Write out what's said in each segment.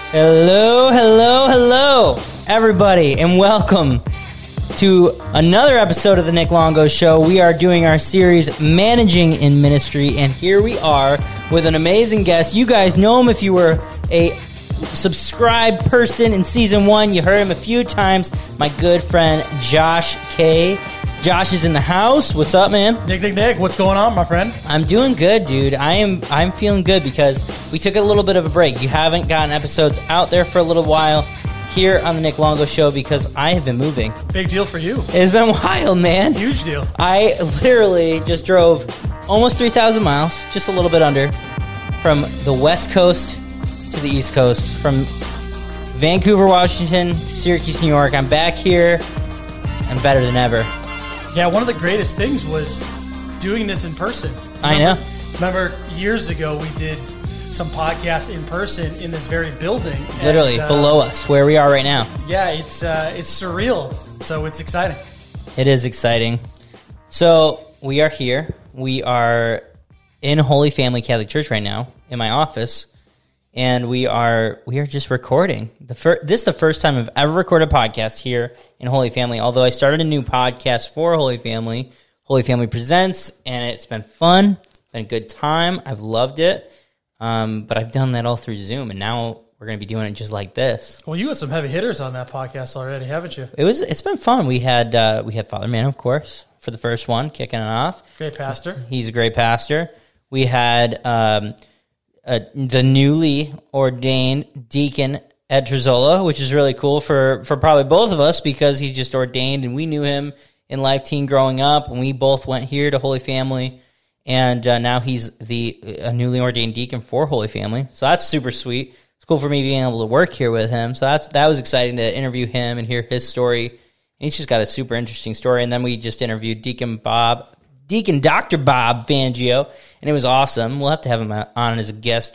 Hello, hello, hello, everybody, and welcome to another episode of the Nick Longo Show. We are doing our series, Managing in Ministry, and here we are with an amazing guest. You guys know him if you were a subscribed person in Season 1. You heard him a few times. My good friend, Josh K. Josh is in the house. What's up, man? Nick, what's going on, my friend? I'm doing good, dude. I'm feeling good because we took a little bit of a break. You haven't gotten episodes out there for a little while here on the Nick Longo Show because I have been moving. Big deal for you. It's been wild, man. Huge deal. I literally just drove almost 3,000 miles, just a little bit under, from the West Coast to the East Coast, from Vancouver, Washington, to Syracuse, New York. I'm back here. I'm better than ever. Yeah, one of the greatest things was doing this in person. Remember years ago we did some podcasts in person in this very building. Literally below us, where we are right now. Yeah, it's surreal, so it's exciting. It is exciting. So we are here. We are in Holy Family Catholic Church right now, in my office, and we are just recording. This is the first time I've ever recorded a podcast here in Holy Family, although I started a new podcast for Holy Family Presents, and it's been fun, been a good time. I've loved it, but I've done that all through Zoom, and now we're going to be doing it just like this. Well, you had some heavy hitters on that podcast already, haven't you? It's been fun. We had Father Man, of course, for the first one, kicking it off. Great pastor. He's a great pastor. We had the newly ordained deacon Ed Trezzola, which is really cool for probably both of us because he just ordained, and we knew him in Life Teen growing up, and we both went here to Holy Family, and now he's a newly ordained deacon for Holy Family. So that's super sweet. It's cool for me being able to work here with him. So that was exciting to interview him and hear his story. And he's just got a super interesting story. And then we just interviewed Deacon Dr. Bob Fangio, and it was awesome. We'll have to have him on as a guest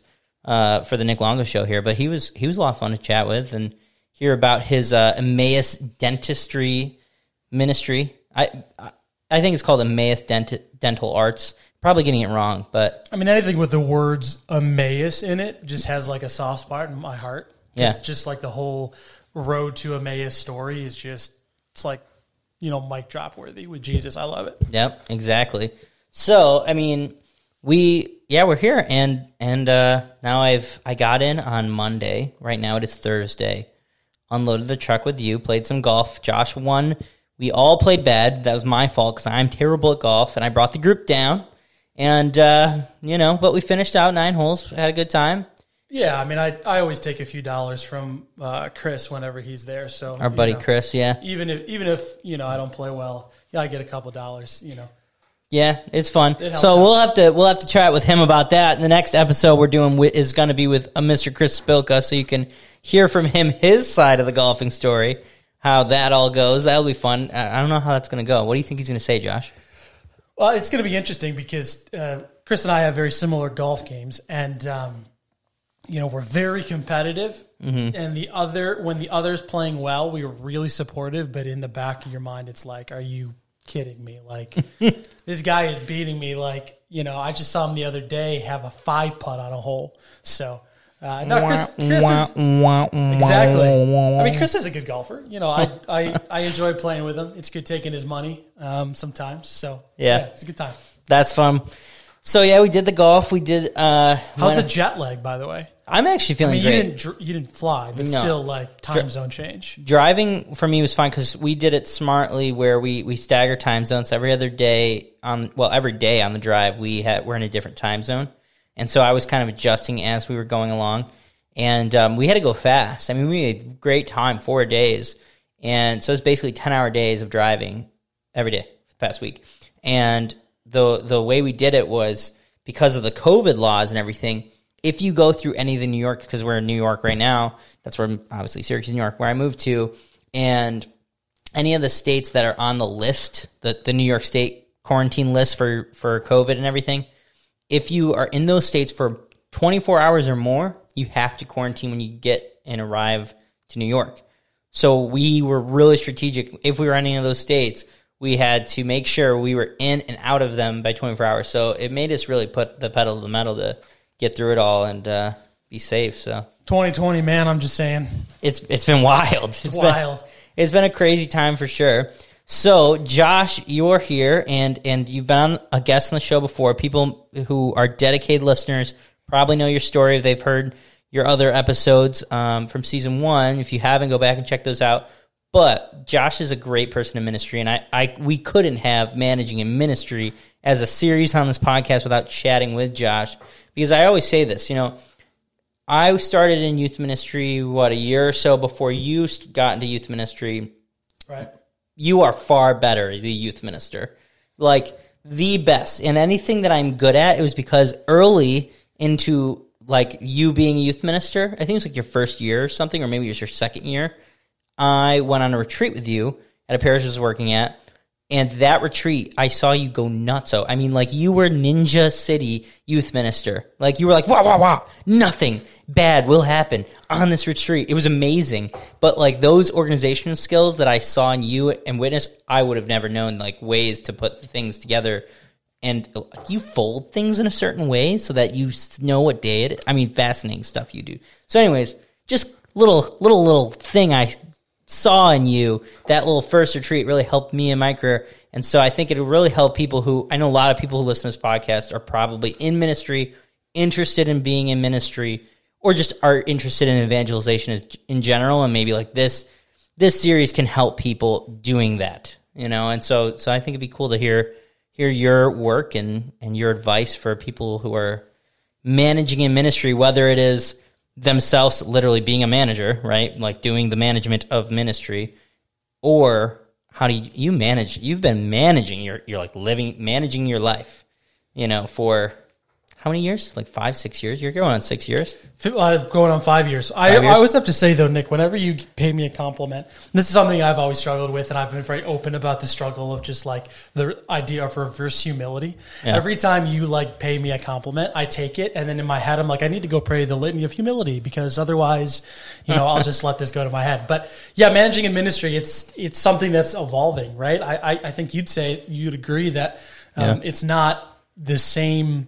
for the Nick Longo Show here, but he was a lot of fun to chat with and hear about his Emmaus Dentistry ministry. I think it's called Emmaus Dental Arts. Probably getting it wrong, but I mean, anything with the words Emmaus in it just has like a soft spot in my heart. Yeah, it's just like the whole road to Emmaus story is just, it's like, mic drop worthy with Jesus. I love it. Yep, exactly. So, I mean, we're here, and now I got in on Monday. Right now it is Thursday. Unloaded the truck with you, played some golf. Josh won. We all played bad. That was my fault because I'm terrible at golf, and I brought the group down. And, but we finished out 9 holes, had a good time. Yeah, I mean, I always take a few dollars from Chris whenever he's there. So our buddy Chris, yeah. Even if I don't play well, I get a couple dollars. Yeah, it's fun. So we'll have to chat with him about that. The next episode we're doing is going to be with Mr. Chris Spilka, so you can hear from him his side of the golfing story, how that all goes. That'll be fun. I don't know how that's going to go. What do you think he's going to say, Josh? Well, it's going to be interesting because Chris and I have very similar golf games, and we're very competitive. Mm-hmm. And when the other's playing well, we are really supportive. But in the back of your mind, it's like, are you kidding me? Like, this guy is beating me. Like, I just saw him the other day have a 5-putt on a hole. So, Chris is, exactly. I mean, Chris is a good golfer. I enjoy playing with him. It's good taking his money sometimes. So, yeah, it's a good time. That's fun. So, yeah, we did the golf. We did. How's the jet lag, by the way? I'm actually feeling great. You didn't fly, but still, like, time zone change. Driving for me was fine because we did it smartly where we stagger time zones. Every day on the drive, we're in a different time zone. And so I was kind of adjusting as we were going along. And we had to go fast. I mean, we had great time, 4 days. And so it's basically 10-hour days of driving every day for the past week. And the way we did it was because of the COVID laws and everything. If you go through any of the New York, because we're in New York right now, that's where, obviously, Syracuse, New York, where I moved to, and any of the states that are on the list, the New York State quarantine list for COVID and everything, if you are in those states for 24 hours or more, you have to quarantine when you get and arrive to New York. So we were really strategic. If we were in any of those states, we had to make sure we were in and out of them by 24 hours. So it made us really put the pedal to the metal to get through it all and be safe. So 2020, man, I'm just saying. It's been wild. It's been a crazy time for sure. So, Josh, you're here, and you've been a guest on the show before. People who are dedicated listeners probably know your story if they've heard your other episodes from season 1. If you haven't, go back and check those out. But Josh is a great person in ministry, and we couldn't have Managing in Ministry as a series on this podcast without chatting with Josh, because I always say this, I started in youth ministry, a year or so before you got into youth ministry. Right. You are far better, the youth minister. Like, the best. And anything that I'm good at, it was because early into, like, you being a youth minister, I think it was like your first year or something, or maybe it was your second year, I went on a retreat with you at a parish I was working at, and that retreat, I saw you go nutso. I mean, like, you were Ninja City youth minister. Like, you were like, wah, wah, wah, nothing bad will happen on this retreat. It was amazing. But, like, those organizational skills that I saw in you and witnessed, I would have never known, like, ways to put things together. And you fold things in a certain way so that you know what day it is. I mean, fascinating stuff you do. So anyways, just little thing I saw in you, that little first retreat really helped me in my career. And so I think it'll really help people who, I know a lot of people who listen to this podcast are probably in ministry, interested in being in ministry, or just are interested in evangelization in general. And maybe like this series can help people doing that, And so I think it'd be cool to hear your work and your advice for people who are managing in ministry, whether it is themselves literally being a manager, right? Like doing the management of ministry, or how do you manage? You've been managing you're like managing your life, for how many years? Like 5-6 years? You're going on 6 years? Going on 5 years. I always have to say, though, Nick, whenever you pay me a compliment, this is something I've always struggled with, and I've been very open about the struggle of just like the idea of reverse humility. Yeah. Every time you like pay me a compliment, I take it, and then in my head, I'm like, I need to go pray the litany of humility, because otherwise, I'll just let this go to my head. But yeah, managing in ministry, it's something that's evolving, right? I think you'd agree that it's not the same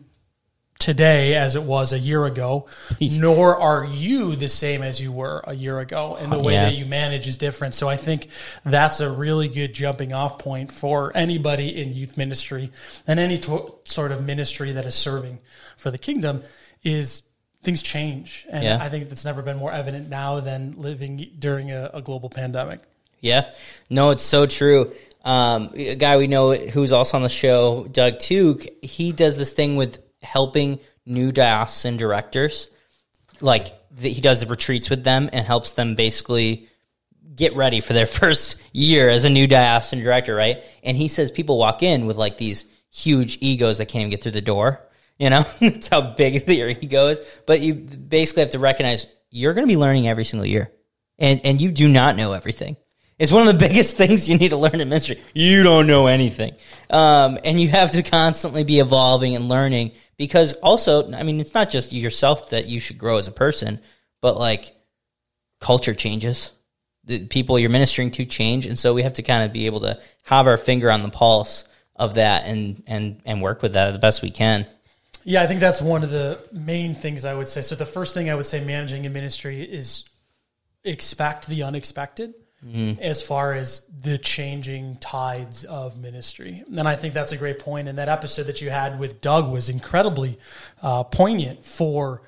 today as it was a year ago, nor are you the same as you were a year ago, and the way that you manage is different. So I think that's a really good jumping off point for anybody in youth ministry and any sort of ministry that is serving for the kingdom, is things change. And I think that's never been more evident now than living during a global pandemic. Yeah, no, it's so true. A guy we know who's also on the show, Doug Tuke, he does this thing with helping new diocesan directors. Like, he does the retreats with them and helps them basically get ready for their first year as a new diocesan director, right? And he says people walk in with like these huge egos that can't even get through the door. That's how big their ego is. But you basically have to recognize you're going to be learning every single year, and you do not know everything. It's one of the biggest things you need to learn in ministry. You don't know anything. And you have to constantly be evolving and learning, because also, I mean, it's not just yourself that you should grow as a person, but like culture changes. The people you're ministering to change. And so we have to kind of be able to have our finger on the pulse of that and work with that the best we can. Yeah, I think that's one of the main things I would say. So the first thing I would say managing in ministry is expect the unexpected. Mm-hmm. As far as the changing tides of ministry. And I think that's a great point. And that episode that you had with Doug was incredibly poignant for,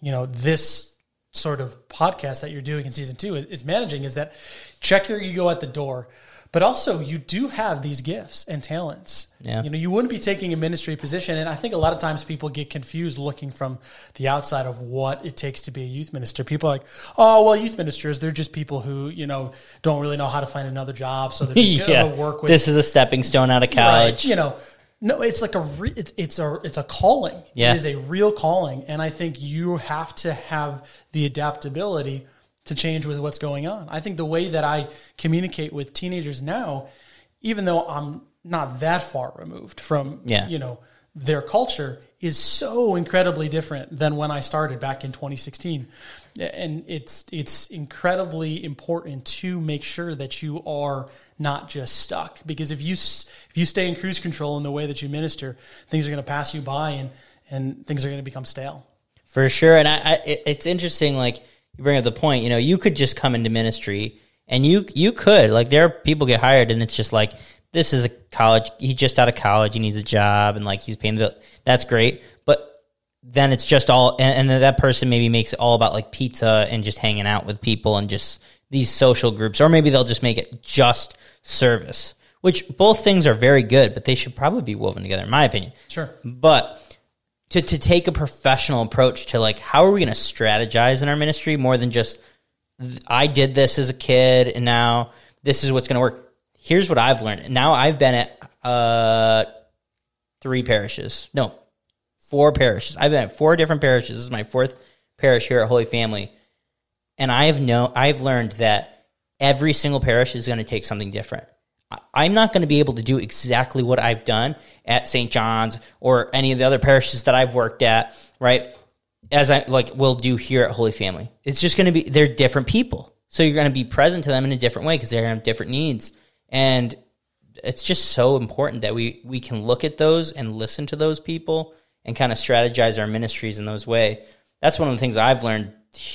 this sort of podcast that you're doing in season 2 is managing, is that check your ego at the door. But also, you do have these gifts and talents. Yeah. You wouldn't be taking a ministry position. And I think a lot of times people get confused looking from the outside of what it takes to be a youth minister. People are like, oh, well, youth ministers, they're just people who, don't really know how to find another job. So they're just going to work with. This is a stepping stone out of college. Right, no, it's like it's a calling. Yeah. It is a real calling. And I think you have to have the adaptability to change with what's going on. I think the way that I communicate with teenagers now, even though I'm not that far removed from, their culture, is so incredibly different than when I started back in 2016. And it's incredibly important to make sure that you are not just stuck, because if you stay in cruise control in the way that you minister, things are going to pass you by and things are going to become stale. For sure. And it's interesting, like, you bring up the point, you know, you could just come into ministry and you could, like, there are people get hired and it's just like, this is a college, he's just out of college, he needs a job, and like he's paying the bill. That's great. But then it's just all, and then that person maybe makes it all about like pizza and just hanging out with people and just these social groups, or maybe they'll just make it just service, which both things are very good, but they should probably be woven together, in my opinion. Sure. But to take a professional approach to like, how are we going to strategize in our ministry more than just, I did this as a kid and now this is what's going to work. Here's what I've learned. Now I've been at 4 parishes. I've been at 4 different parishes. This is my 4th parish here at Holy Family. And I've learned that every single parish is going to take something different. I'm not going to be able to do exactly what I've done at St. John's or any of the other parishes that I've worked at, right? As I like will do here at Holy Family. It's just going to be, they're different people. So you're going to be present to them in a different way because they're going to have different needs. And it's just so important that we can look at those and listen to those people and kind of strategize our ministries in those way. That's one of the things I've learned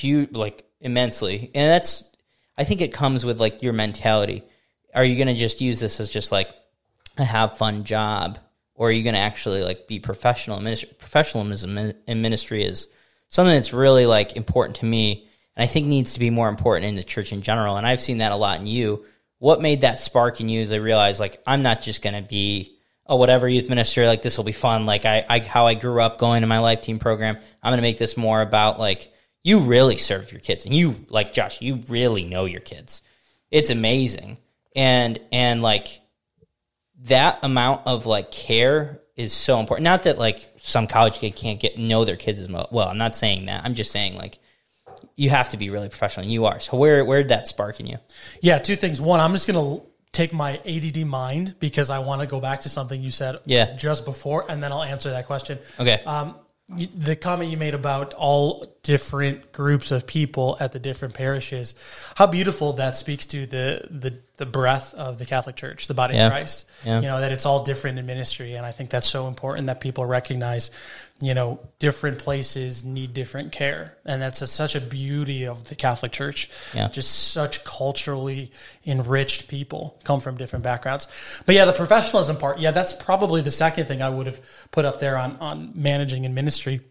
immensely. And I think it comes with like your mentality. Are you going to just use this as just like a have fun job, or are you going to actually like be professional? Professionalism in ministry is something that's really like important to me, and I think needs to be more important in the church in general. And I've seen that a lot in you. What made that spark in you to realize, like, I'm not just going to be, whatever youth minister, like, this will be fun. Like, how I grew up going to my Life Team program, I'm going to make this more about, like, you really serve your kids. And you, like, Josh, you really know your kids. It's amazing. And like, that amount of, like, care is so important. Not that, like, some college kid can't know their kids as well. I'm not saying that. I'm just saying, like, you have to be really professional, and you are. So where did that spark in you? Yeah, 2 things. One, I'm just going to take my ADD mind because I want to go back to something you said just before, and then I'll answer that question. Okay. The comment you made about all different groups of people at the different parishes, how beautiful that speaks to the breadth of the Catholic Church, the body of Christ. Yeah. You know, that it's all different in ministry, and I think that's so important that people recognize, you know, different places need different care, and that's such a beauty of the Catholic Church. Yeah. Just such culturally enriched people come from different backgrounds. But yeah, the professionalism part, that's probably the second thing I would have put up there on managing in ministry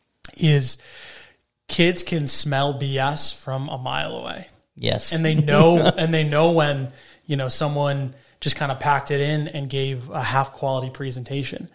is kids can smell BS from a mile away. Yes. And they know when, you know, someone just kind of packed it in and gave a half quality presentation.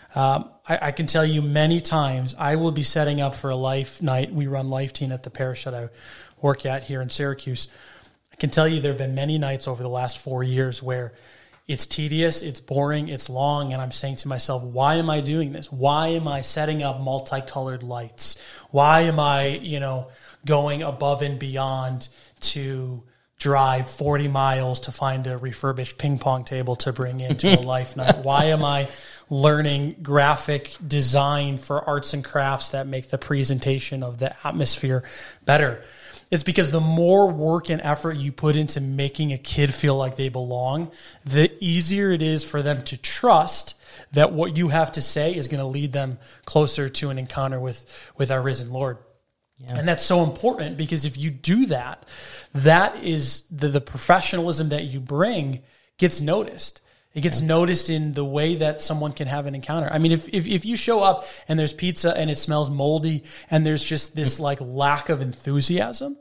I can tell you many times I will be setting up for a life night. We run Life Team at the parish that I work at here in Syracuse. I can tell you there have been many nights over the last 4 years where it's tedious, it's boring, it's long, and I'm saying to myself, why am I doing this? Why am I setting up multicolored lights? Why am I, you know, going above and beyond to drive 40 miles to find a refurbished ping pong table to bring into a life night? Why am I learning graphic design for arts and crafts that make the presentation of the atmosphere better? It's because the more work and effort you put into making a kid feel like they belong, the easier it is for them to trust that what you have to say is going to lead them closer to an encounter with our risen Lord. Yeah. And that's so important because if you do that, that is the professionalism that you bring gets noticed. It gets noticed in the way that someone can have an encounter. I mean, if you show up and there's pizza and it smells moldy and there's just this like lack of enthusiasm,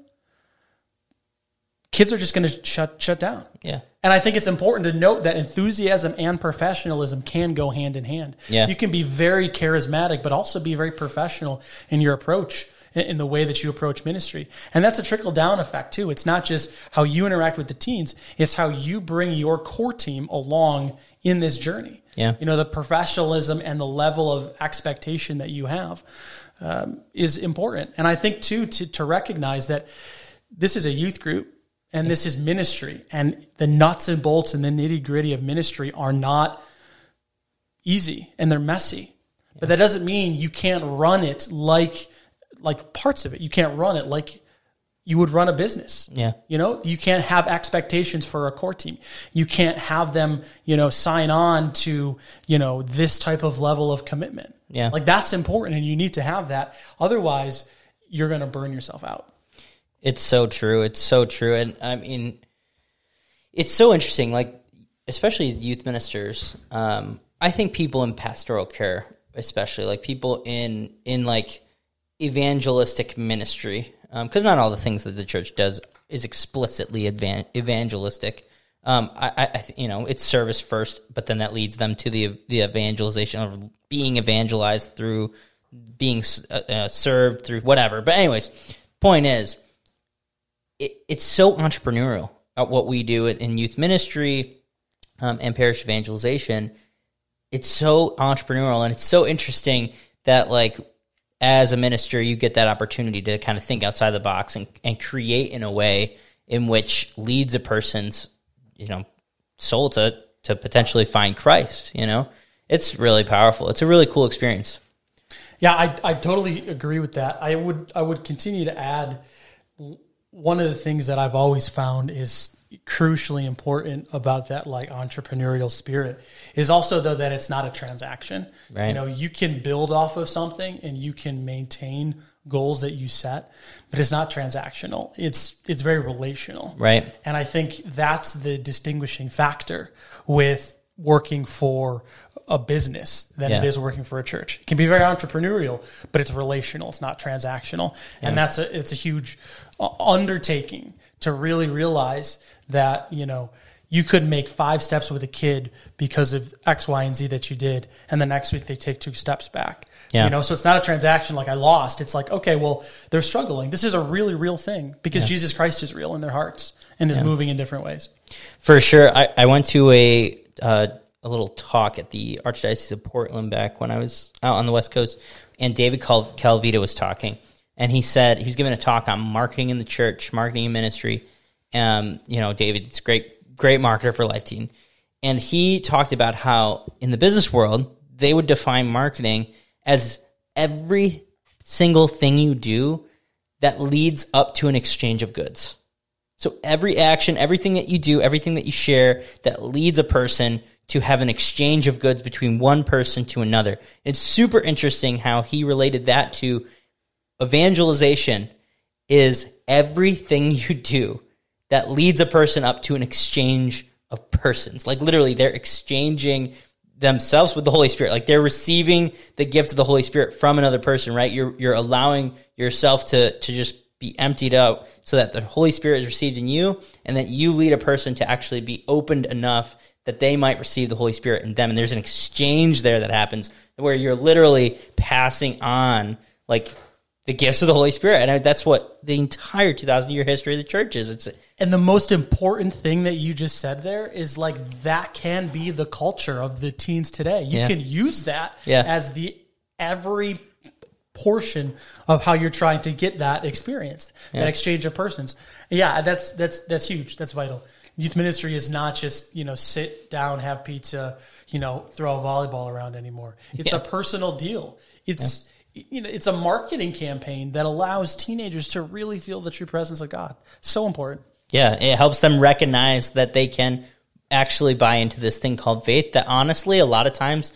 kids are just going to shut down. Yeah. And I think it's important to note that enthusiasm and professionalism can go hand in hand. Yeah. You can be very charismatic, but also be very professional in your approach, in the way that you approach ministry. And that's a trickle-down effect, too. It's not just how you interact with the teens. It's how you bring your core team along in this journey. Yeah. You know, the professionalism and the level of expectation that you have is important. And I think, too, to recognize that this is a youth group and this is ministry. And the nuts and bolts and the nitty-gritty of ministry are not easy and they're messy. Yeah. But that doesn't mean you can't run it like parts of it. You can't run it like you would run a business. Yeah. You know, you can't have expectations for a core team. You can't have them, you know, sign on to, you know, this type of level of commitment. Yeah. Like that's important and you need to have that. Otherwise, you're going to burn yourself out. It's so true. It's so true. And I mean, it's so interesting, like, especially youth ministers. I think people in pastoral care, especially, like people in like evangelistic ministry, because not all the things that the church does is explicitly evangelistic. It's service first, but then that leads them to the evangelization of being evangelized through being served through whatever. But anyways, point is, it's so entrepreneurial at what we do in youth ministry and parish evangelization. It's so entrepreneurial, and it's so interesting that, like, as a minister, you get that opportunity to kind of think outside the box and create in a way in which leads a person's, soul to potentially find Christ. It's really powerful. It's a really cool experience. Yeah, I totally agree with that. I would continue to add, one of the things that I've always found is crucially important about that, like, entrepreneurial spirit is also, though, that it's not a transaction. Right. You can build off of something and you can maintain goals that you set, but it's not transactional. It's very relational. Right. And I think that's the distinguishing factor with working for a business than it is working for a church. It can be very entrepreneurial, but it's relational. It's not transactional. And it's a huge undertaking to really realize that, you could make 5 steps with a kid because of X, Y, and Z that you did, and the next week they take 2 steps back. Yeah. So it's not a transaction like I lost. It's like, okay, well, they're struggling. This is a really real thing because Jesus Christ is real in their hearts and is moving in different ways. For sure. I went to a little talk at the Archdiocese of Portland back when I was out on the West Coast, and David Calvita was talking, and he said he was giving a talk on marketing in the church, marketing in ministry. David's great marketer for Life Teen, and he talked about how in the business world they would define marketing as every single thing you do that leads up to an exchange of goods. So every action, everything that you do, everything that you share that leads a person to have an exchange of goods between one person to another. It's super interesting how he related that to evangelization is everything you do that leads a person up to an exchange of persons. Like, literally, they're exchanging themselves with the Holy Spirit. Like, they're receiving the gift of the Holy Spirit from another person, right? You're allowing yourself to just be emptied out so that the Holy Spirit is received in you, and that you lead a person to actually be opened enough that they might receive the Holy Spirit in them. And there's an exchange there that happens where you're literally passing on, like, the gifts of the Holy Spirit. And that's what the entire 2,000-year history of the church is. And the most important thing that you just said there is, like, that can be the culture of the teens today. You can use that as every portion of how you're trying to get that experience, that exchange of persons. Yeah, that's huge. That's vital. Youth ministry is not just, sit down, have pizza, throw a volleyball around anymore. It's a personal deal. It's a marketing campaign that allows teenagers to really feel the true presence of God. So important. Yeah, it helps them recognize that they can actually buy into this thing called faith that, honestly, a lot of times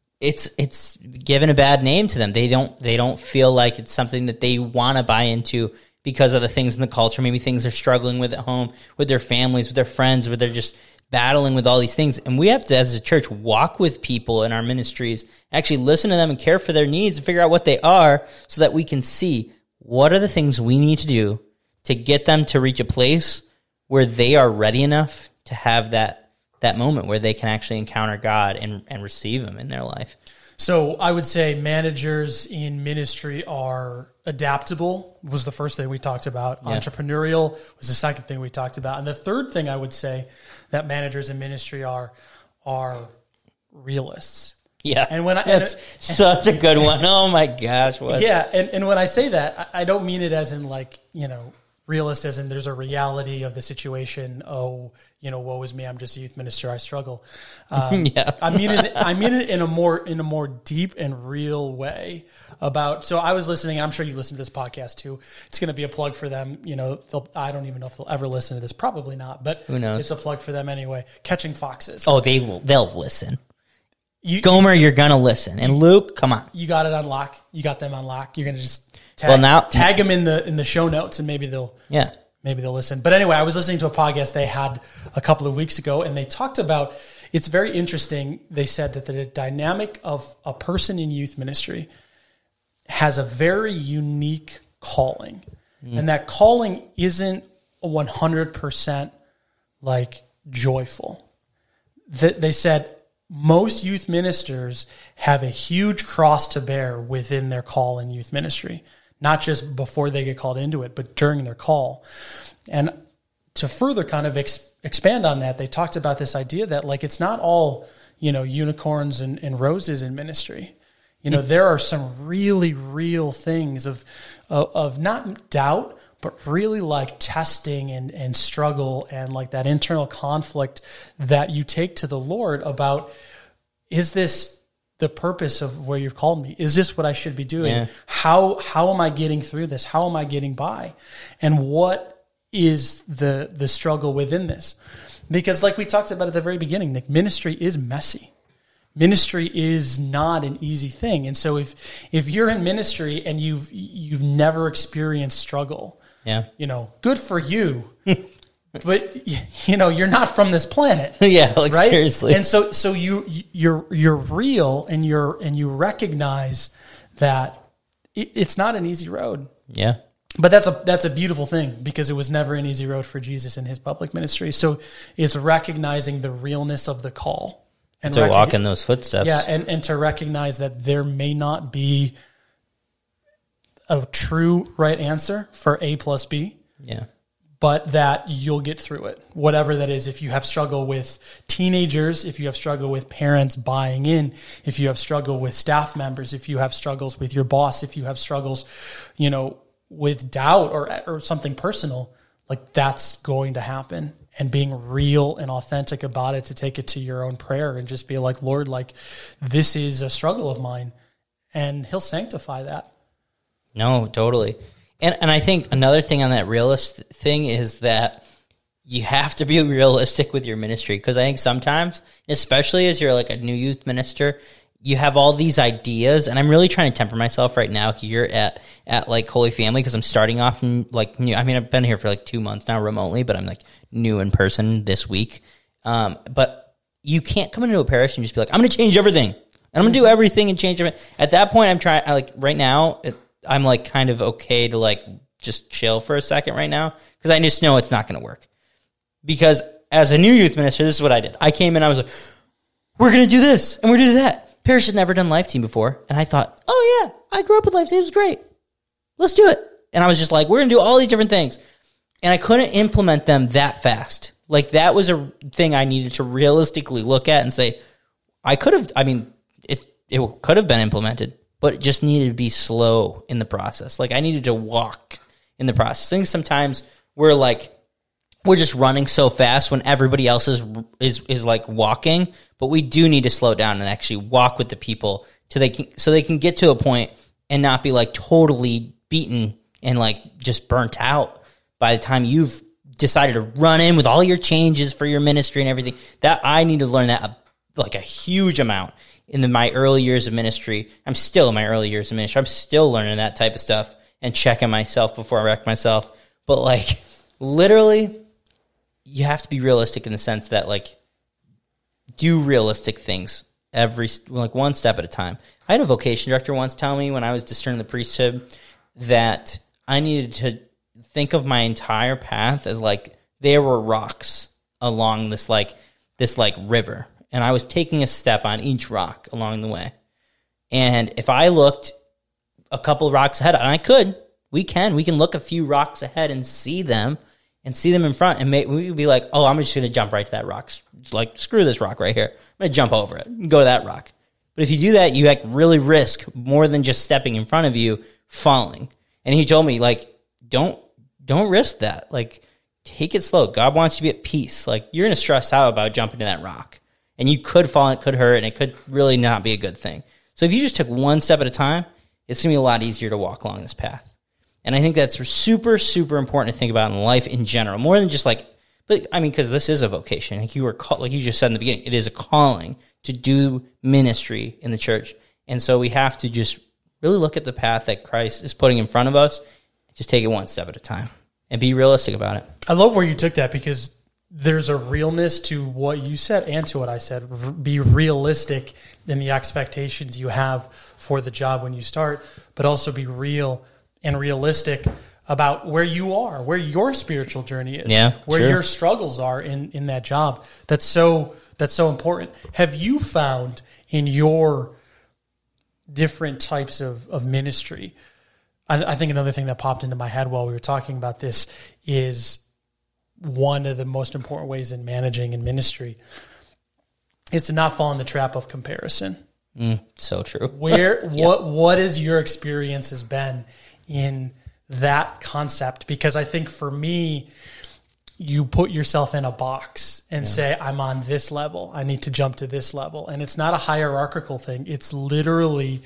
it's given a bad name to them. They don't feel like it's something that they want to buy into because of the things in the culture, maybe things they're struggling with at home, with their families, with their friends, where they're just battling with all these things. And we have to, as a church, walk with people in our ministries, actually listen to them and care for their needs and figure out what they are so that we can see what are the things we need to do to get them to reach a place where they are ready enough to have that moment where they can actually encounter God and receive Him in their life. So I would say managers in ministry are adaptable, was the first thing we talked about. Yeah. Entrepreneurial was the second thing we talked about. And the third thing I would say that managers in ministry are realists. Yeah, that's such a good one. Oh my gosh. And when I say that, I don't mean it as in, like, realist as in there's a reality of the situation. Oh, woe is me, I'm just a youth minister, I struggle. I mean it in a more deep and real way. So I was listening, and I'm sure you listen to this podcast too. It's going to be a plug for them. I don't even know if they'll ever listen to this. Probably not, but who knows? It's a plug for them anyway. Catching Foxes. Oh, they'll listen. Gomer, you're going to listen. And Luke, come on. You got it on lock. You got them on lock. You're going to just tag them in the show notes, and maybe they'll listen. But anyway, I was listening to a podcast they had a couple of weeks ago, and they talked about, it's very interesting. They said that the dynamic of a person in youth ministry has a very unique calling. And that calling isn't 100% like joyful. They said most youth ministers have a huge cross to bear within their call in youth ministry, not just before they get called into it, but during their call. And to further kind of expand on that, they talked about this idea that like it's not all, unicorns and roses in ministry. There are some really real things of not doubt, but really like testing and struggle and like that internal conflict that you take to the Lord about, is this the purpose of where you've called me? Is this what I should be doing? Yeah. How am I getting through this? How am I getting by? And what is the struggle within this? Because like we talked about at the very beginning, Nick, ministry is messy. Ministry is not an easy thing. And so if you're in ministry and you've never experienced struggle, good for you. But you're not from this planet. Yeah, like right? Seriously. And so you're real and you recognize that it's not an easy road. Yeah. But that's a beautiful thing, because it was never an easy road for Jesus in his public ministry. So it's recognizing the realness of the call. And to walk in those footsteps. Yeah, and to recognize that there may not be a true right answer for A plus B. Yeah. But that you'll get through it, whatever that is. If you have struggle with teenagers, if you have struggle with parents buying in, if you have struggle with staff members, if you have struggles with your boss, if you have struggles, with doubt or something personal, like that's going to happen. And being real and authentic about it, to take it to your own prayer and just be like, Lord, like this is a struggle of mine, and he'll sanctify that. No, totally. And I think another thing on that realist thing is that you have to be realistic with your ministry, because I think sometimes, especially as you're like a new youth minister, you have all these ideas, and I'm really trying to temper myself right now here at like Holy Family, because I'm starting off like new. I mean, I've been here for like 2 months now remotely, but I'm like new in person this week. But you can't come into a parish and just be like, I'm going to change everything, and I'm going to do everything and change everything. At that point, I'm trying, like right now, I'm like kind of okay to like just chill for a second right now, because I just know it's not going to work. Because as a new youth minister, this is what I did. I came in, I was like, we're going to do this, and we're going to do that. Parish had never done Life Team before, and I thought, oh yeah, I grew up with Life Team, it was great. Let's do it. And I was just like, we're going to do all these different things. And I couldn't implement them that fast. Like that was a thing I needed to realistically look at and say, it could have been implemented, but it just needed to be slow in the process. Like I needed to walk in the process. Things sometimes we're just running so fast when everybody else is like walking, but we do need to slow down and actually walk with the people so they can get to a point and not be like totally beaten and like just burnt out by the time you've decided to run in with all your changes for your ministry and everything. That I need to learn that like a huge amount in my early years of ministry. I'm still in my early years of ministry. I'm still learning that type of stuff and checking myself before I wreck myself. But like literally, you have to be realistic in the sense that like do realistic things one step at a time. I had a vocation director once tell me when I was discerning the priesthood that I needed to think of my entire path as like there were rocks along this river, and I was taking a step on each rock along the way. And if I looked a couple of rocks ahead, and we can look a few rocks ahead and see them in front, and we would be like, oh, I'm just going to jump right to that rock. It's like, screw this rock right here. I'm going to jump over it and go to that rock. But if you do that, you like really risk more than just stepping in front of you falling. And he told me, like, don't risk that. Like, take it slow. God wants you to be at peace. Like, you're going to stress out about jumping to that rock. And you could fall, and it could hurt, and it could really not be a good thing. So if you just took one step at a time, it's going to be a lot easier to walk along this path. And I think that's super, super important to think about in life in general, more than just like But I mean, because this is a vocation. Like you were like you just said in the beginning, it is a calling to do ministry in the church. And so we have to just really look at the path that Christ is putting in front of us. Just take it one step at a time and be realistic about it. I love where you took that, because there's a realness to what you said and to what I said. Be realistic in the expectations you have for the job when you start, but also be real and realistic about where you are, where your spiritual journey is, where your struggles are in that job. That's so important. Have you found in your different types of ministry, I think another thing that popped into my head while we were talking about this is one of the most important ways in managing in ministry is to not fall in the trap of comparison. So true. What is your experience has been in that concept? Because I think for me, you put yourself in a box and say, I'm on this level. I need to jump to this level. And it's not a hierarchical thing. It's literally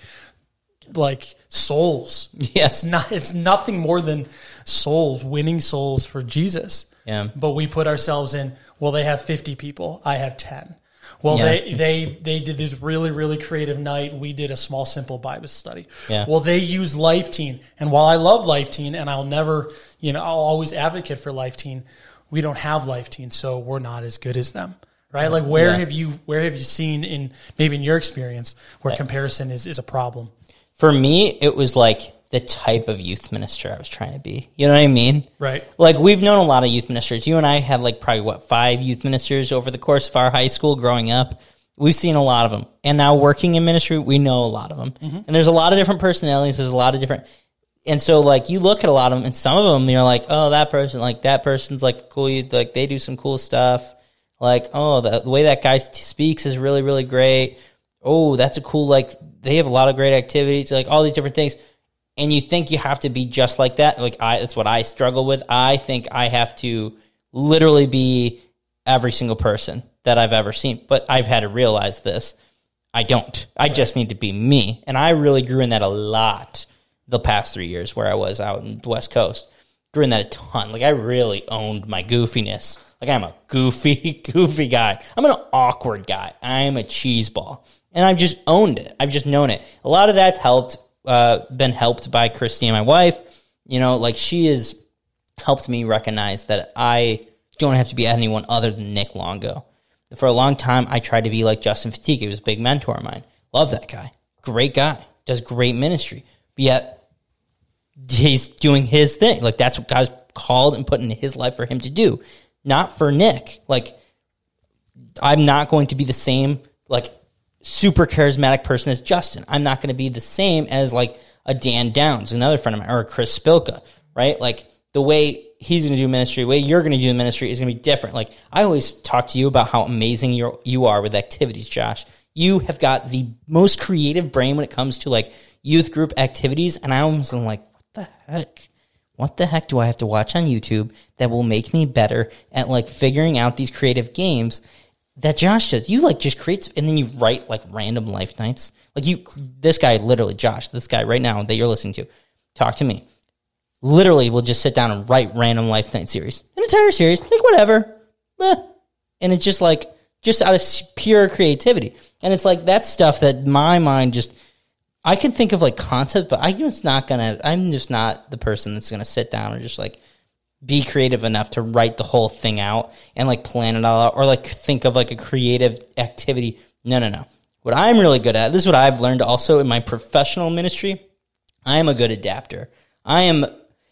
like souls. Yes. It's nothing more than souls, winning souls for Jesus. Yeah. But we put ourselves in, well, they have 50 people. I have 10. Well, they did this really, really creative night. We did a small, simple Bible study. Yeah. Well, they use Life Teen. And while I love Life Teen, and I'll never, I'll always advocate for Life Teen, we don't have Life Teen, so we're not as good as them. Right? Like where have you seen in your experience where comparison is a problem? For me, it was like the type of youth minister I was trying to be. You know what I mean? Right. Like we've known a lot of youth ministers. You and I had like probably 5 youth ministers over the course of our high school growing up. We've seen a lot of them. And now working in ministry, we know a lot of them. Mm-hmm. And there's a lot of different personalities. There's a lot of different. And so like you look at a lot of them, and some of them you're like, oh, that person's like cool. Like they do some cool stuff. Like, oh, the way that guy speaks is really, really great. Oh, that's a cool, like they have a lot of great activities, like all these different things. And you think you have to be just like that. Like that's what I struggle with. I think I have to literally be every single person that I've ever seen. But I've had to realize this. I don't. I just need to be me. And I really grew in that a lot the past 3 years where I was out in the West Coast. Grew in that a ton. Like I really owned my goofiness. Like I'm a goofy guy. I'm an awkward guy. I'm a cheeseball. And I've just owned it. I've just known it. A lot of that's been helped by Christy, my wife. Like she has helped me recognize that I don't have to be anyone other than Nick Longo. For a long time, I tried to be like Justin Fatigue. He was a big mentor of mine. Love that guy. Great guy. Does great ministry. But yet, he's doing his thing. Like that's what God's called and put into his life for him to do. Not for Nick. Like I'm not going to be the same like super charismatic person as Justin. I'm not going to be the same as like a Dan Downs, another friend of mine, or a Chris Spilka, right? Like the way he's going to do ministry, the way you're going to do ministry is going to be different. Like I always talk to you about how amazing you are with activities, Josh. You have got the most creative brain when it comes to like youth group activities. And I almost am like, what the heck? What the heck do I have to watch on YouTube that will make me better at like figuring out these creative games that Josh does? You like just creates, and then you write like random life nights. Like this guy literally, Josh, this guy right now that you're listening to, talk to me. Literally will just sit down and write random life night series, an entire series, like whatever. And it's just like, just out of pure creativity. And it's like that stuff that my mind just, I can think of like concept, but I'm just not the person that's going to sit down and just like be creative enough to write the whole thing out and like plan it all out or like think of like a creative activity. No. What I'm really good at, this is what I've learned also in my professional ministry. I am a good adapter. I'm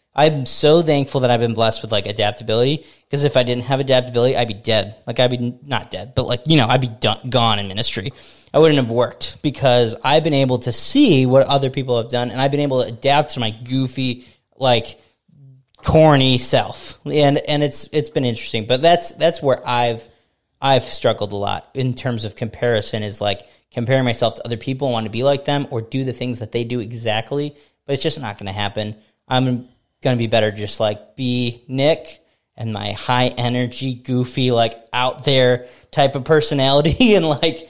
so thankful that I've been blessed with like adaptability, because if I didn't have adaptability, I'd be dead. Like I'd be not dead, but like, I'd be gone in ministry. I wouldn't have worked, because I've been able to see what other people have done, and I've been able to adapt to my goofy, like corny self. And it's been interesting, but that's where I've struggled a lot in terms of comparison, is like comparing myself to other people and want to be like them or do the things that they do exactly, but it's just not going to happen. I'm going to be better just like be Nick and my high energy, goofy, like out there type of personality, and like,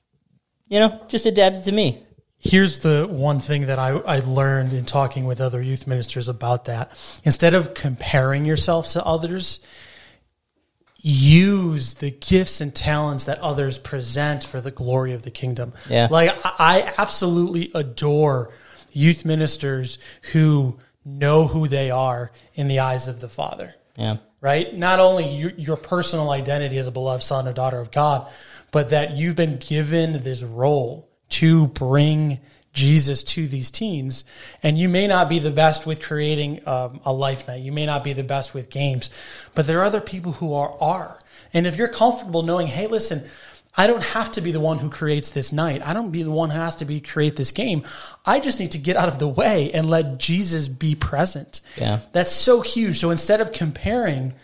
just adapt it to me. Here's the one thing that I learned in talking with other youth ministers about that. Instead of comparing yourself to others, use the gifts and talents that others present for the glory of the kingdom. Yeah. Like, I absolutely adore youth ministers who know who they are in the eyes of the Father. Yeah. Right? Not only your personal identity as a beloved son or daughter of God, but that you've been given this role to bring Jesus to these teens. And you may not be the best with creating a life night. You may not be the best with games, but there are other people who are. And if you're comfortable knowing, hey, listen, I don't have to be the one who creates this night. I don't be the one who has to create this game. I just need to get out of the way and let Jesus be present. Yeah. That's so huge. So instead of comparing,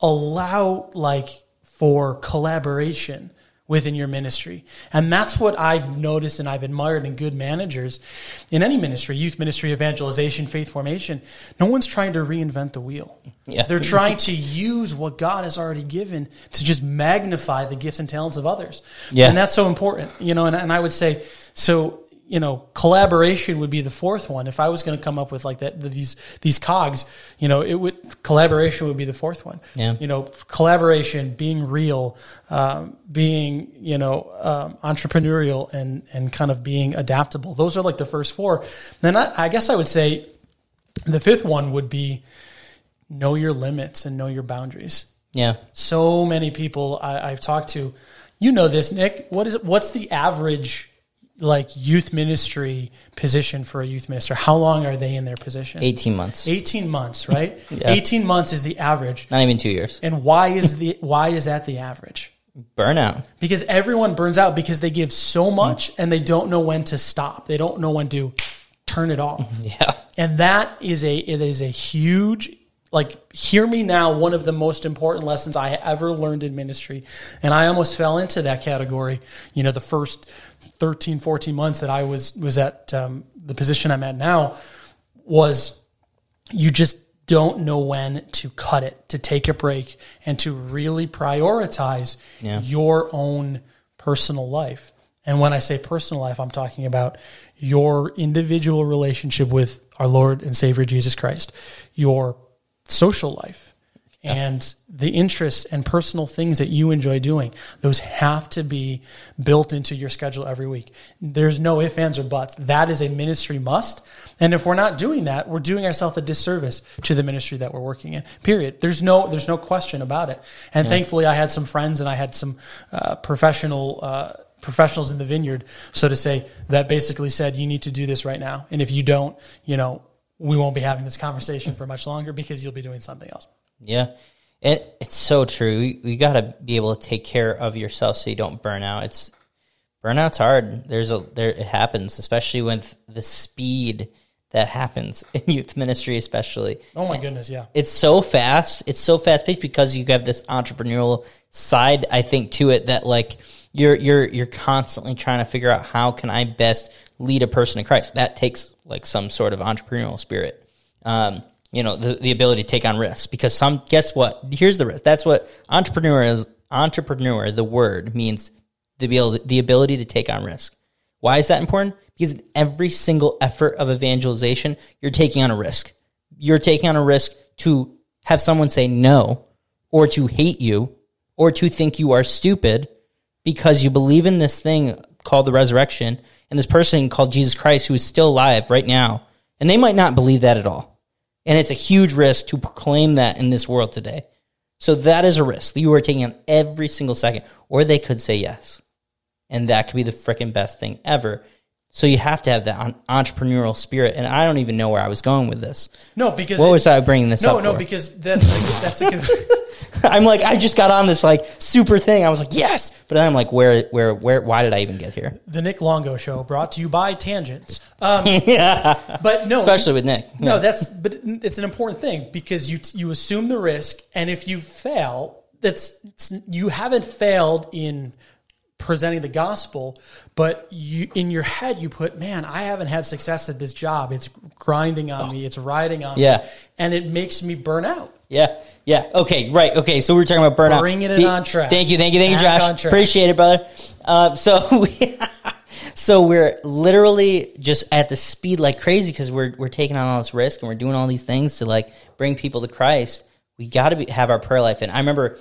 allow for collaboration within your ministry. And that's what I've noticed and I've admired in good managers in any ministry, youth ministry, evangelization, faith formation. No one's trying to reinvent the wheel. Yeah. They're trying to use what God has already given to just magnify the gifts and talents of others. Yeah. And that's so important, and I would say, so, collaboration would be the fourth one. If I was going to come up with these cogs, collaboration would be the fourth one. Yeah. Collaboration, being real, being, entrepreneurial and kind of being adaptable. Those are like the first four. Then I guess I would say the fifth one would be know your limits and know your boundaries. Yeah. So many people I've talked to, this, Nick, what's the average youth ministry position for a youth minister? How long are they in their position? 18 months. 18 months, right? Yeah. 18 months is the average. Not even 2 years. And why is that the average? Burnout. Because everyone burns out because they give so much and they don't know when to stop. They don't know when to turn it off. Yeah. And it is a huge, hear me now, one of the most important lessons I ever learned in ministry. And I almost fell into that category, the first 13, 14 months that I was at the position I'm at now, was you just don't know when to cut it, to take a break, and to really prioritize your own personal life. And when I say personal life, I'm talking about your individual relationship with our Lord and Savior Jesus Christ, your social life, and the interests and personal things that you enjoy doing. Those have to be built into your schedule every week. There's no ifs, ands, or buts. That is a ministry must. And if we're not doing that, we're doing ourselves a disservice to the ministry that we're working in, period. There's no question about it. And thankfully, I had some friends and I had some professionals in the vineyard, so to say, that basically said, you need to do this right now. And if you don't, we won't be having this conversation for much longer because you'll be doing something else. Yeah. It's so true. You got to be able to take care of yourself so you don't burn out. Burnout's hard. It happens, especially with the speed that happens in youth ministry, especially. Oh my goodness, yeah. It's so fast. It's so fast paced because you have this entrepreneurial side, I think, to it that you're constantly trying to figure out how can I best lead a person to Christ. That takes some sort of entrepreneurial spirit. The ability to take on risks, because guess what? Here's the risk. That's what entrepreneur is. Entrepreneur, the word, means the ability to take on risk. Why is that important? Because in every single effort of evangelization, you're taking on a risk. You're taking on a risk to have someone say no, or to hate you, or to think you are stupid because you believe in this thing called the resurrection and this person called Jesus Christ who is still alive right now. And they might not believe that at all. And it's a huge risk to proclaim that in this world today. So that is a risk that you are taking on every single second. Or they could say yes. And that could be the freaking best thing ever. So you have to have that entrepreneurial spirit. And I don't even know where I was going with this. No, because... What was I bringing this up for? No, because that's a good... I'm I just got on this super thing. I was like, yes. But then I'm like, where, why did I even get here? The Nick Longo Show, brought to you by Tangents. Yeah. But no. Especially with Nick. Yeah. No, but it's an important thing because you assume the risk. And if you fail, you haven't failed in presenting the gospel, but in your head you put, man, I haven't had success at this job. It's grinding on me. It's riding on me. And it makes me burn out. Yeah. Okay, right. Okay, so we were talking about burnout. Bringing it on track. Thank you, Josh. Appreciate it, brother. So we're literally just at the speed like crazy because we're taking on all this risk and we're doing all these things to bring people to Christ. We got to have our prayer life. And I remember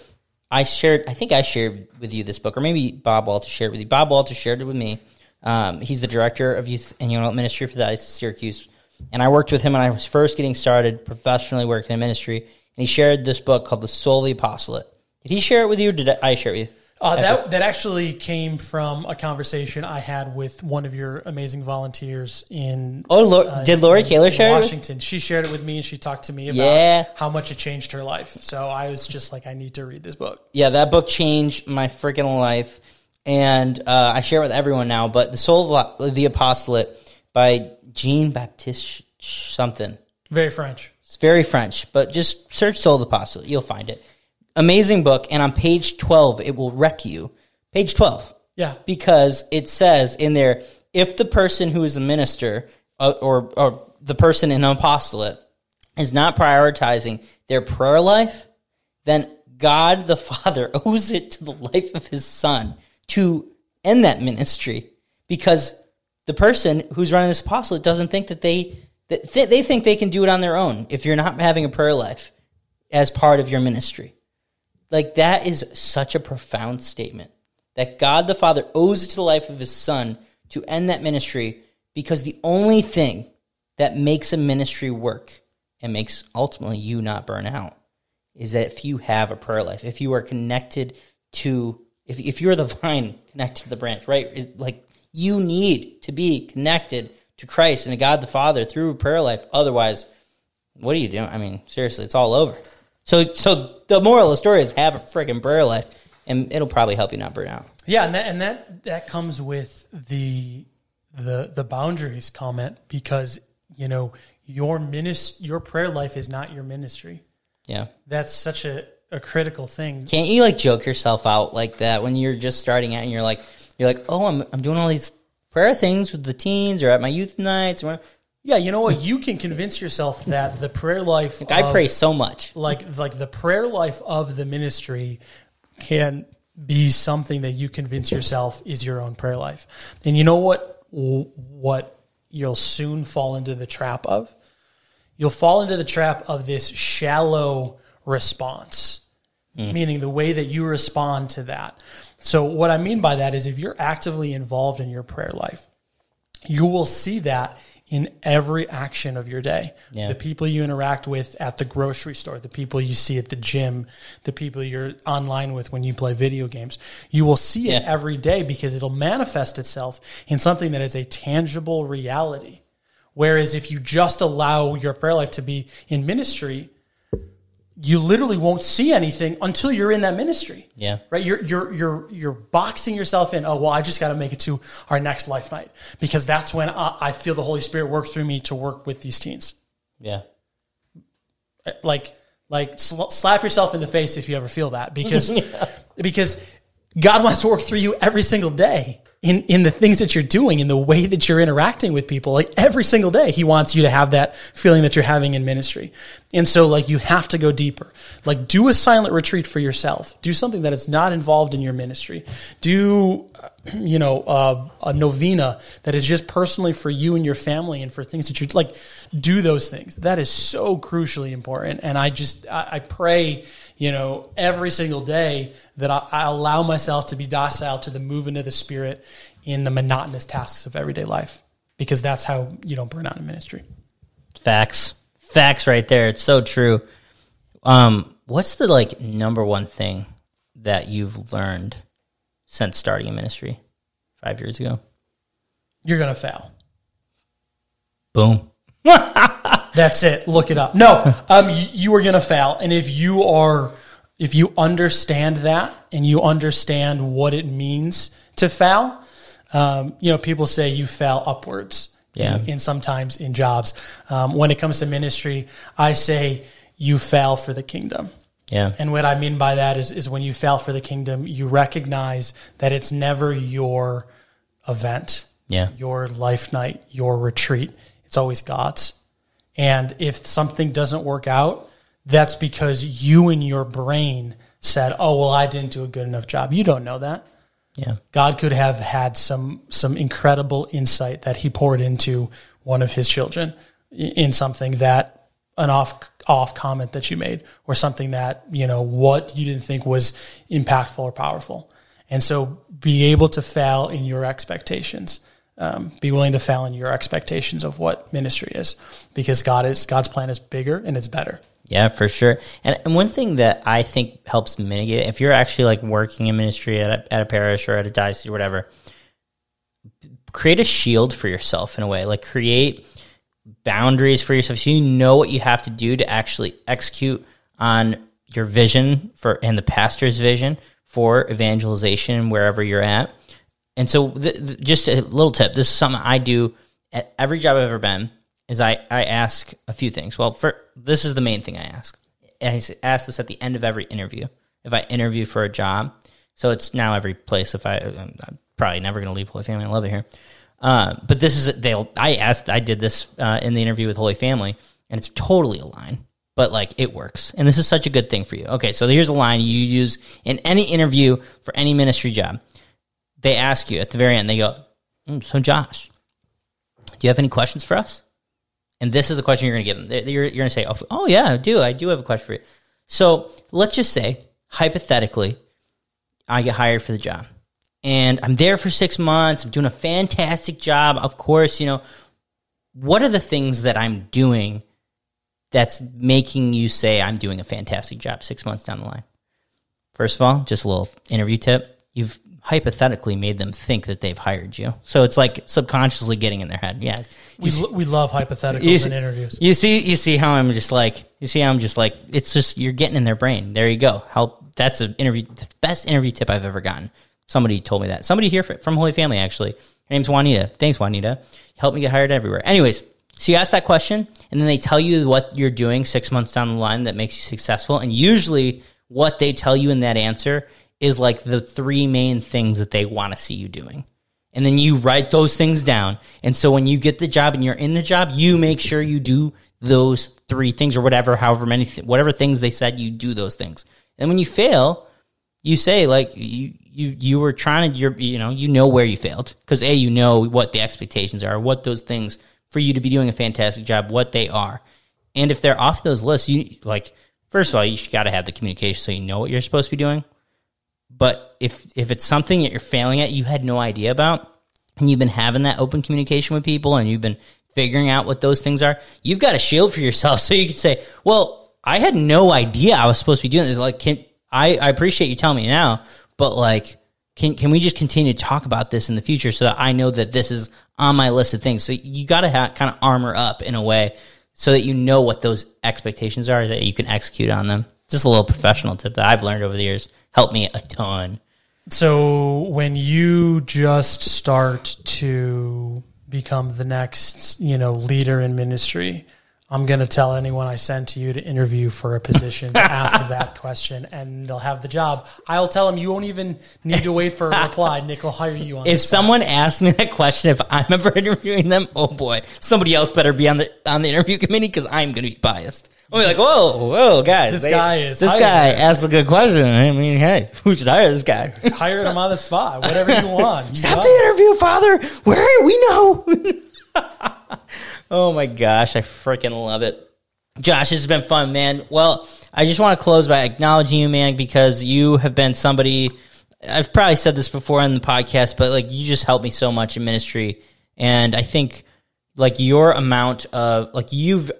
I think I shared with you this book, or maybe Bob Walter shared it with you. Bob Walter shared it with me. He's the director of youth and young adult ministry for the Diocese of Syracuse. And I worked with him when I was first getting started professionally working in ministry. And he shared this book called The Soul of the Apostolate. Did he share it with you, or did I share it with you? That actually came from a conversation I had with one of your amazing volunteers in did Lori Kaler share it? Washington. She shared it with me, and she talked to me about how much it changed her life. So I was just like, I need to read this book. Yeah, that book changed my freaking life, and I share it with everyone now. But The Soul of the Apostolate by Jean-Baptiste something. Very French. It's very French, but just search Soul of the Apostolate. You'll find it. Amazing book, and on page 12, it will wreck you. Page 12. Yeah. Because it says in there, if the person who is a minister or the person in an apostolate is not prioritizing their prayer life, then God the Father owes it to the life of his Son to end that ministry, because the person who's running this apostolate doesn't think that they think they can do it on their own if you're not having a prayer life as part of your ministry. Like, that is such a profound statement, that God the Father owes it to the life of his Son to end that ministry, because the only thing that makes a ministry work and makes ultimately you not burn out is that if you have a prayer life, if you are connected to, if you're the vine connected to the branch, right? Like, you need to be connected to Christ and to God the Father through a prayer life. Otherwise, what are you doing? I mean, seriously, it's all over. So the moral of the story is have a freaking prayer life, and it'll probably help you not burn out. Yeah, and that comes with the boundaries comment, because your prayer life is not your ministry. Yeah, that's such a critical thing. Can't you joke yourself out like that when you're just starting out and you're like, oh, I'm doing all these prayer things with the teens or at my youth nights or. Yeah, you know what? You can convince yourself that the prayer life... I pray so much. Like the prayer life of the ministry can be something that you convince yourself is your own prayer life. And you know what you'll soon fall into the trap of? You'll fall into the trap of this shallow response, meaning the way that you respond to that. So what I mean by that is, if you're actively involved in your prayer life, you will see that in every action of your day. Yeah. The people you interact with at the grocery store, the people you see at the gym, the people you're online with when you play video games. You will see it every day, because it'll manifest itself in something that is a tangible reality. Whereas if you just allow your prayer life to be in ministry, you literally won't see anything until you're in that ministry. Yeah. Right? You're boxing yourself in. Oh, well, I just got to make it to our next life night, because that's when I feel the Holy Spirit work through me to work with these teens. Yeah. Like slap yourself in the face if you ever feel that, because because God wants to work through you every single day in the things that you're doing, in the way that you're interacting with people. Like, every single day, he wants you to have that feeling that you're having in ministry. And so, you have to go deeper. Do a silent retreat for yourself. Do something that is not involved in your ministry. Do, a novena that is just personally for you and your family and for things that you do those things. That is so crucially important. And I pray, every single day that I allow myself to be docile to the movement of the Spirit in the monotonous tasks of everyday life, because that's how you don't burn out in ministry. Facts right there. It's so true. What's the number one thing that you've learned since starting a ministry 5 years ago? You're going to fail. Boom. That's it. Look it up. No, you are going to fail. And if you understand that, and you understand what it means to fail, people say you fail upwards. Yeah. In sometimes in jobs. When it comes to ministry, I say you fail for the kingdom. Yeah. And what I mean by that is when you fail for the kingdom, you recognize that it's never your event, your life night, your retreat. It's always God's. And if something doesn't work out, that's because you in your brain said, oh, well, I didn't do a good enough job. You don't know that. Yeah. God could have had some incredible insight that he poured into one of his children in something that an off comment that you made, or something that, what you didn't think was impactful or powerful. And so be able to fail in your expectations. Be willing to fail in your expectations of what ministry is, because God's plan is bigger and it's better. Yeah, for sure. And one thing that I think helps mitigate, if you're actually like working in ministry at a parish or at a diocese or whatever, create a shield for yourself in a way. Like create boundaries for yourself so you know what you have to do to actually execute on your vision and the pastor's vision for evangelization wherever you're at. And so just a little tip, this is something I do at every job I've ever been, is I ask a few things. Well, this is the main thing I ask. And I ask this at the end of every interview. If I interview for a job, so it's now every place. I'm probably never going to leave Holy Family. I love it here. But this is, I did this in the interview with Holy Family, and it's totally a line, but like it works. And this is such a good thing for you. Okay, so here's a line you use in any interview for any ministry job. They ask you at the very end, they go, so Josh, do you have any questions for us? And this is the question you're going to give them. You're going to say, oh yeah, I do have a question for you. So let's just say, hypothetically, I get hired for the job. And I'm there for 6 months. I'm doing a fantastic job. Of course, what are the things that I'm doing that's making you say I'm doing a fantastic job 6 months down the line? First of all, just a little interview tip. You've hypothetically made them think that they've hired you. So it's like subconsciously getting in their head. Yeah. We love hypotheticals in interviews. You see how I'm just like, it's just, you're getting in their brain. There you go. That's the best interview tip I've ever gotten. Somebody told me that. Somebody here from Holy Family, actually. Her name's Juanita. Thanks, Juanita. Help me get hired everywhere. Anyways, so you ask that question, and then they tell you what you're doing 6 months down the line that makes you successful. And usually what they tell you in that answer is like the 3 main things that they want to see you doing. And then you write those things down. And so when you get the job and you're in the job, you make sure you do those 3 things or whatever things they said, you do those things. And when you fail, you say like you were trying to, you know where you failed, because you know what the expectations are, what those things for you to be doing a fantastic job, what they are. And if they're off those lists, first of all, you got to have the communication so you know what you're supposed to be doing. But if it's something that you're failing at, you had no idea about, and you've been having that open communication with people, and you've been figuring out what those things are, you've got a shield for yourself. So you can say, well, I had no idea I was supposed to be doing this. Like, I appreciate you telling me now, but like, can we just continue to talk about this in the future so that I know that this is on my list of things? So you got to kind of armor up in a way so that you know what those expectations are, that you can execute on them. Just a little professional tip that I've learned over the years. Helped me a ton. So when you just start to become the next, leader in ministry, I'm going to tell anyone I send to you to interview for a position to ask that question, and they'll have the job. I'll tell them you won't even need to wait for a reply. Nick will hire you on If someone asks me that question, if I'm ever interviewing them, oh boy, somebody else better be on the interview committee, because I'm going to be biased. I'll be like, whoa, guys. This guy asked a good question. I mean, hey, who should hire this guy? Hire him on the spot, whatever you want. Stop the interview, Father. Where are we know? Oh my gosh, I freaking love it. Josh, this has been fun, man. Well, I just want to close by acknowledging you, man, because you have been somebody, I've probably said this before on the podcast, but like you just helped me so much in ministry. And I think like your amount of, like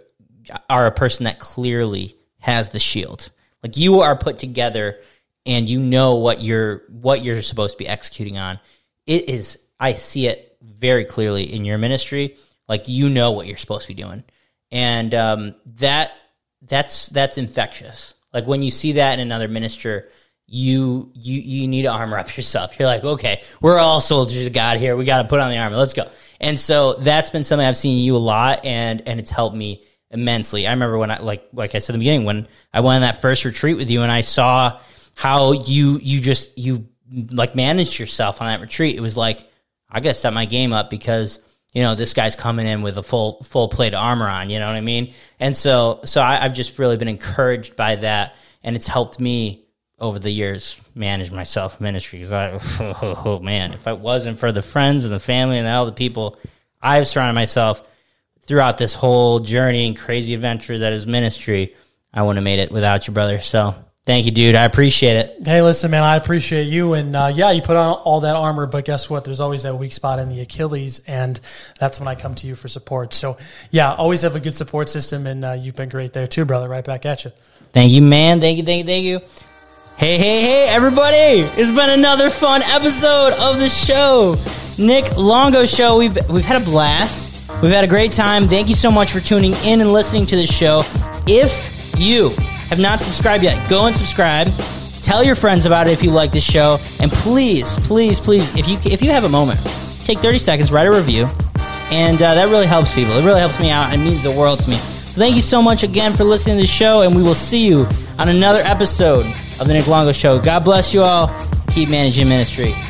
are a person that clearly has the shield. Like you are put together and you know what you're supposed to be executing on. It is, I see it very clearly in your ministry. Like, you know what you're supposed to be doing. And that's infectious. Like, when you see that in another minister, you need to armor up yourself. You're like, okay, we're all soldiers of God here. We got to put on the armor. Let's go. And so that's been something I've seen in you a lot, and it's helped me immensely. I remember when like I said in the beginning, when I went on that first retreat with you and I saw how you like managed yourself on that retreat, it was like, I got to step my game up, because this guy's coming in with a full plate of armor on, you know what I mean? And so I've just really been encouraged by that, and it's helped me over the years manage myself in ministry. Because man, if it wasn't for the friends and the family and all the people I've surrounded myself throughout this whole journey and crazy adventure that is ministry. I wouldn't have made it without you, brother. So thank you, dude. I appreciate it. Hey, listen, man, I appreciate you. And you put on all that armor, but guess what? There's always that weak spot in the Achilles, and that's when I come to you for support. So, always have a good support system, and you've been great there too, brother. Right back at you. Thank you, man. Thank you. Hey, everybody. It's been another fun episode of the show. Nick Longo Show. We've had a blast. We've had a great time. Thank you so much for tuning in and listening to the show. If you have not subscribed yet, go and subscribe. Tell your friends about it if you like this show. And please, if you have a moment, take 30 seconds, write a review. And that really helps people. It really helps me out. It means the world to me. So thank you so much again for listening to the show, and we will see you on another episode of the Nick Longo Show. God bless you all. Keep managing ministry.